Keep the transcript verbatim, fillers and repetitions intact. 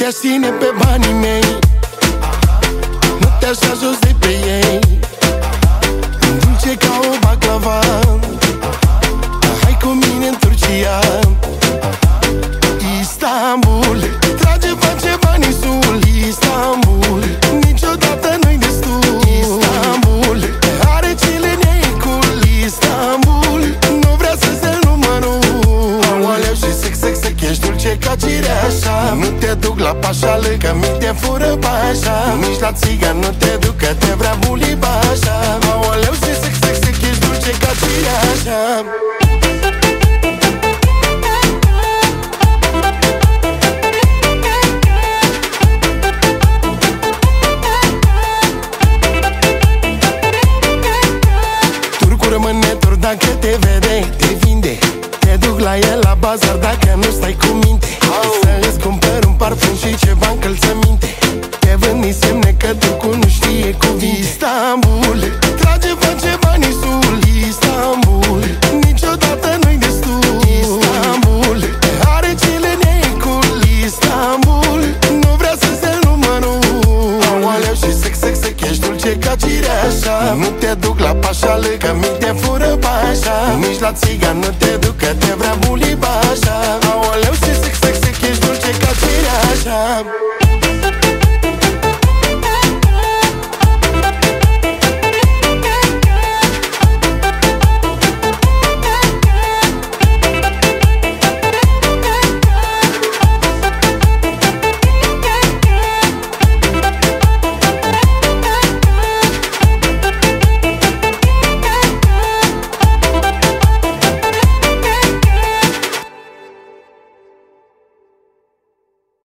te-aș ține pe banii mei, nu te-aș da jos de pe ei. Dulce ca o baclava, hai cu mine în Turcia, Istanbul. Trage, face banii sul, Istanbul. Niciodată nu-i destul, Istanbul. Are cele neicul, Istanbul. Nu vrea să-ți dea numărul. Aoleu și sex, sex, sex, ești dulce ca cireașa. Nu te duc la pașală, că mi te fură pașa. Nici la țigan nu te duc, că te vrea bulibașa. Aoleu și sex, sex, sex, ești dulce ca cireașa. Rămânetor dacă te vede, te vinde. Te duc la el la bazar dacă nu stai cu minte. Să-ți cumpăr un parfum și ceva încălțăminte. Te vând nici semne că turcul nu știe cuvinte. Istanbul, trage, face banii sul, Istanbul. Niciodată nu-i destul, Istanbul. Are cele neicul, Istanbul. Nu vrea să-ți dea numărul. Aoleu și sex, sex, sex, ești dulce ca cireașa. Nu te duc la pașală, că mi te fură pașa. Nici la țigan nu te duc, că te vrea bulibașa. Aoleu și sex, sex, sex, ești dulce ca cireașa.